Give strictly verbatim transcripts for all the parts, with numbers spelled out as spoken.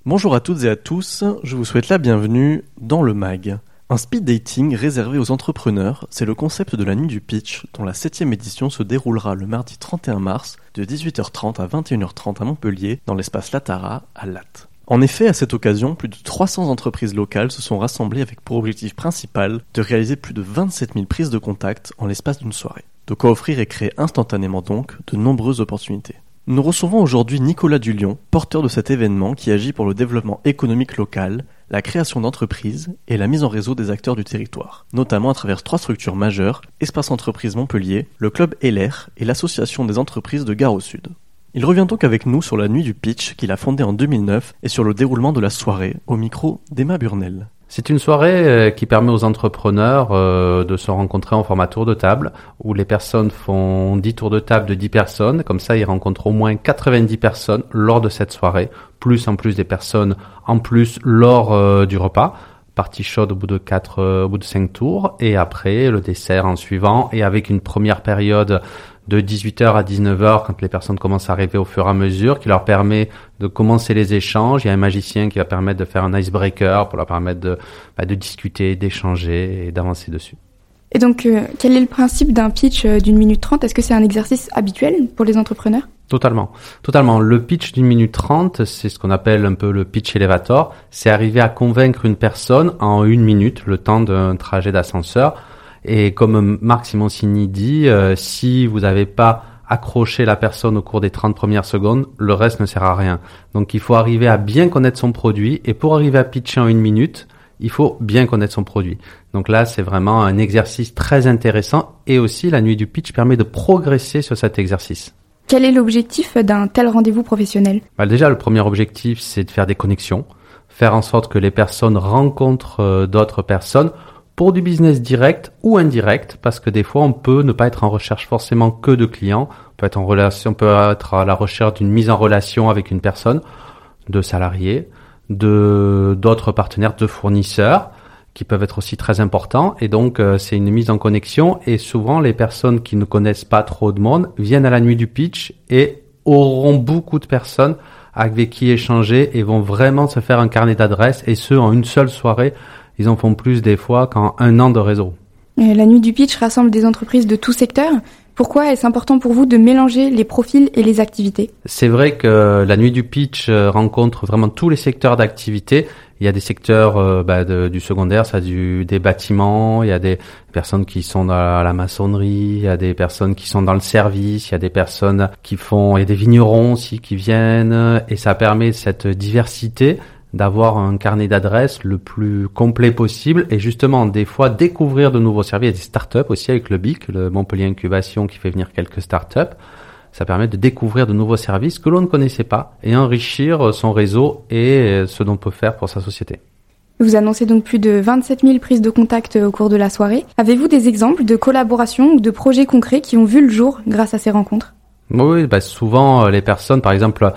Bonjour à toutes et à tous, je vous souhaite la bienvenue dans le M A G. Un speed dating réservé aux entrepreneurs, c'est le concept de la nuit du pitch, dont la septième édition se déroulera le mardi trente et un mars de dix-huit heures trente à vingt et une heures trente à Montpellier, dans l'espace Latara à Latte. En effet, à cette occasion, plus de trois cents entreprises locales se sont rassemblées avec pour objectif principal de réaliser plus de vingt-sept mille prises de contact en l'espace d'une soirée. De quoi offrir et créer instantanément donc de nombreuses opportunités. Nous recevons aujourd'hui Nicolas Dulion, porteur de cet événement qui agit pour le développement économique local, la création d'entreprises et la mise en réseau des acteurs du territoire, notamment à travers trois structures majeures, Espace Entreprise Montpellier, le Club L R et l'Association des entreprises de Gare au Sud. Il revient donc avec nous sur la nuit du pitch qu'il a fondée en deux mille neuf et sur le déroulement de la soirée au micro d'Emma Burnel. C'est une soirée qui permet aux entrepreneurs de se rencontrer en format tour de table, où les personnes font dix tours de table de dix personnes. Comme ça, ils rencontrent au moins quatre-vingt-dix personnes lors de cette soirée, plus en plus des personnes en plus lors du repas. Partie chaude au bout de quatre, au bout de cinq tours, et après le dessert en suivant, et avec une première période de dix-huit heures à dix-neuf heures quand les personnes commencent à arriver au fur et à mesure, qui leur permet de commencer les échanges. Il y a un magicien qui va permettre de faire un icebreaker pour leur permettre de, bah, de discuter, d'échanger et d'avancer dessus. Et donc, euh, quel est le principe d'un pitch d'une minute trente ? Est-ce que c'est un exercice habituel pour les entrepreneurs ? Totalement. Totalement. Le pitch d'une minute trente, c'est ce qu'on appelle un peu le pitch elevator. C'est arriver à convaincre une personne en une minute, le temps d'un trajet d'ascenseur. Et comme Marc Simoncini dit, euh, si vous n'avez pas accroché la personne au cours des trente premières secondes, le reste ne sert à rien. Donc il faut arriver à bien connaître son produit, et pour arriver à pitcher en une minute, il faut bien connaître son produit. Donc là, c'est vraiment un exercice très intéressant, et aussi la nuit du pitch permet de progresser sur cet exercice. Quel est l'objectif d'un tel rendez-vous professionnel ? Bah déjà, le premier objectif, c'est de faire des connexions, faire en sorte que les personnes rencontrent euh, d'autres personnes, pour du business direct ou indirect, parce que des fois, on peut ne pas être en recherche forcément que de clients. On peut être en relation, on peut être à la recherche d'une mise en relation avec une personne, de salariés, de, d'autres partenaires, de fournisseurs, qui peuvent être aussi très importants. Et donc, euh, c'est une mise en connexion. Et souvent, les personnes qui ne connaissent pas trop de monde viennent à la nuit du pitch et auront beaucoup de personnes avec qui échanger et vont vraiment se faire un carnet d'adresses, et ce, en une seule soirée. Ils en font plus des fois qu'en un an de réseau. La nuit du pitch rassemble des entreprises de tout secteur. Pourquoi est-ce important pour vous de mélanger les profils et les activités ? C'est vrai que la nuit du pitch rencontre vraiment tous les secteurs d'activité. Il y a des secteurs euh, bah, de, du secondaire, ça du des bâtiments, il y a des personnes qui sont dans la maçonnerie, il y a des personnes qui sont dans le service, il y a des personnes qui font, il y a des vignerons aussi qui viennent, et ça permet cette diversité d'avoir un carnet d'adresses le plus complet possible, et justement des fois découvrir de nouveaux services. Il y a des startups aussi avec le B I C, le Montpellier Incubation, qui fait venir quelques startups. Ça permet de découvrir de nouveaux services que l'on ne connaissait pas et enrichir son réseau et ce dont on peut faire pour sa société. Vous annoncez donc plus de vingt-sept mille prises de contact au cours de la soirée. Avez-vous des exemples de collaborations ou de projets concrets qui ont vu le jour grâce à ces rencontres ? Oui, bah souvent les personnes, par exemple,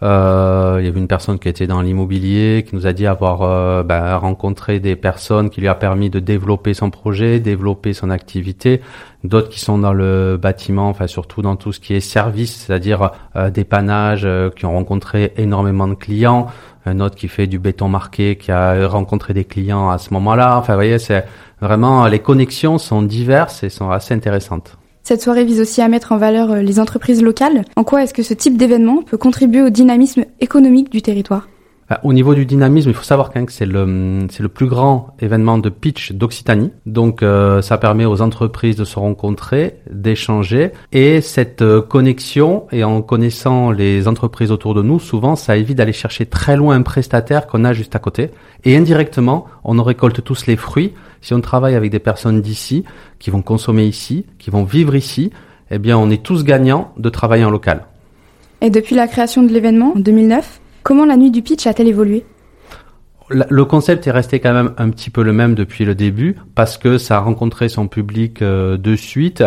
Euh, il y avait une personne qui était dans l'immobilier, qui nous a dit avoir euh, bah, rencontré des personnes qui lui a permis de développer son projet, développer son activité. D'autres qui sont dans le bâtiment, enfin surtout dans tout ce qui est service, c'est-à-dire euh, dépannage, euh, qui ont rencontré énormément de clients. Un autre qui fait du béton marqué, qui a rencontré des clients à ce moment-là. Enfin, vous voyez, c'est vraiment, les connexions sont diverses et sont assez intéressantes. Cette soirée vise aussi à mettre en valeur les entreprises locales. En quoi est-ce que ce type d'événement peut contribuer au dynamisme économique du territoire ? Au niveau du dynamisme, il faut savoir quand même que c'est le c'est le plus grand événement de pitch d'Occitanie. Donc euh, ça permet aux entreprises de se rencontrer, d'échanger, et cette euh, connexion, et en connaissant les entreprises autour de nous, souvent ça évite d'aller chercher très loin un prestataire qu'on a juste à côté. Et indirectement, on en récolte tous les fruits. Si on travaille avec des personnes d'ici, qui vont consommer ici, qui vont vivre ici, eh bien on est tous gagnants de travailler en local. Et depuis la création de l'événement en deux mille neuf, comment la nuit du pitch a-t-elle évolué ? Le concept est resté quand même un petit peu le même depuis le début, parce que ça a rencontré son public euh, de suite,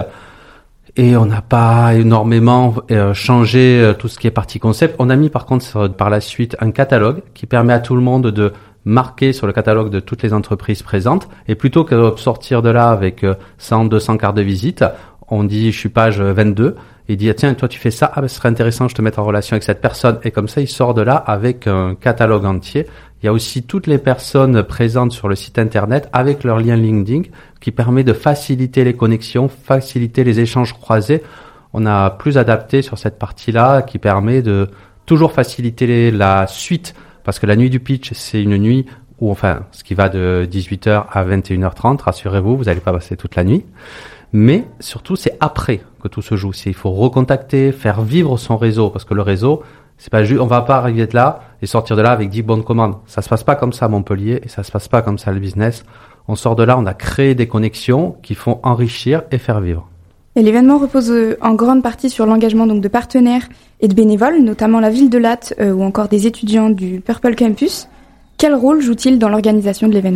et on n'a pas énormément euh, changé euh, tout ce qui est partie concept. On a mis par contre par la suite un catalogue qui permet à tout le monde de marquer sur le catalogue de toutes les entreprises présentes, et plutôt que de sortir de là avec cent, deux cents cartes de visite, on dit je suis page vingt-deux, et il dit ah, tiens toi tu fais ça, ah ben ce serait intéressant je te mette en relation avec cette personne, et comme ça il sort de là avec un catalogue entier. Il y a aussi toutes les personnes présentes sur le site internet avec leur lien LinkedIn qui permet de faciliter les connexions, faciliter les échanges croisés. On a plus adapté sur cette partie-là qui permet de toujours faciliter les, la suite, parce que la nuit du pitch c'est une nuit où, enfin, ce qui va de dix-huit heures à vingt et une heures trente, rassurez-vous, vous n'allez pas passer toute la nuit. Mais surtout, c'est après que tout se joue. C'est, il faut recontacter, faire vivre son réseau, parce que le réseau, c'est pas juste, on va pas arriver de là et sortir de là avec dix bonnes commandes. Ça se passe pas comme ça à Montpellier et ça se passe pas comme ça le business. On sort de là, on a créé des connexions qui font enrichir et faire vivre. Et l'événement repose en grande partie sur l'engagement donc de partenaires et de bénévoles, notamment la ville de Latte euh, ou encore des étudiants du Purple Campus. Quel rôle joue-t-il dans l'organisation de l'événement ?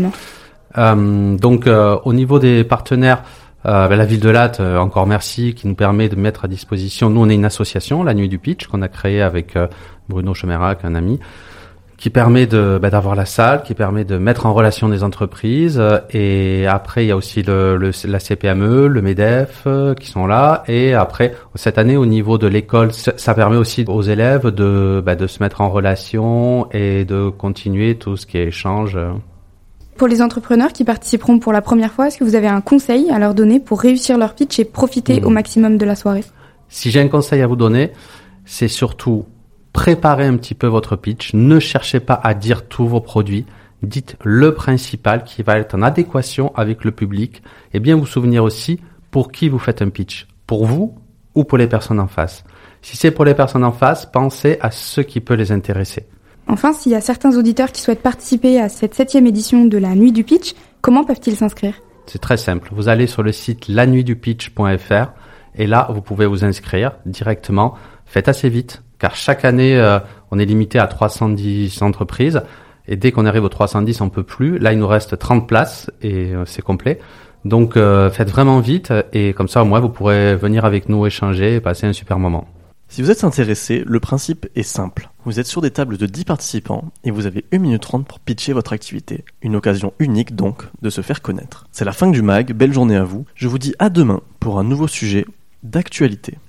euh, Donc, euh, au niveau des partenaires, euh, ben, la ville de Latte, euh, encore merci, qui nous permet de mettre à disposition. Nous, on est une association, la Nuit du Pitch, qu'on a créée avec euh, Bruno Chemerac, un ami, qui permet de ben, d'avoir la salle, qui permet de mettre en relation des entreprises. Euh, et après, il y a aussi le, le, la C P M E, le MEDEF euh, qui sont là. Et après, cette année, au niveau de l'école, ça, ça permet aussi aux élèves de, ben, de se mettre en relation et de continuer tout ce qui est échange. Pour les entrepreneurs qui participeront pour la première fois, est-ce que vous avez un conseil à leur donner pour réussir leur pitch et profiter mmh. au maximum de la soirée ? Si j'ai un conseil à vous donner, c'est surtout préparez un petit peu votre pitch. Ne cherchez pas à dire tous vos produits. Dites le principal qui va être en adéquation avec le public. Et bien vous souvenir aussi pour qui vous faites un pitch. Pour vous ou pour les personnes en face. Si c'est pour les personnes en face, pensez à ce qui peut les intéresser. Enfin, s'il y a certains auditeurs qui souhaitent participer à cette septième édition de la Nuit du Pitch, comment peuvent-ils s'inscrire ? C'est très simple. Vous allez sur le site la nuit du pitch point f r et là, vous pouvez vous inscrire directement. Faites assez vite, car chaque année, euh, on est limité à trois cent dix entreprises. Et dès qu'on arrive aux trois cent dix, on peut plus. Là, il nous reste trente places et euh, c'est complet. Donc, euh, faites vraiment vite et comme ça, au moins, vous pourrez venir avec nous échanger et passer un super moment. Si vous êtes intéressé, le principe est simple. Vous êtes sur des tables de dix participants et vous avez une minute trente pour pitcher votre activité. Une occasion unique donc de se faire connaître. C'est la fin du mag, belle journée à vous. Je vous dis à demain pour un nouveau sujet d'actualité.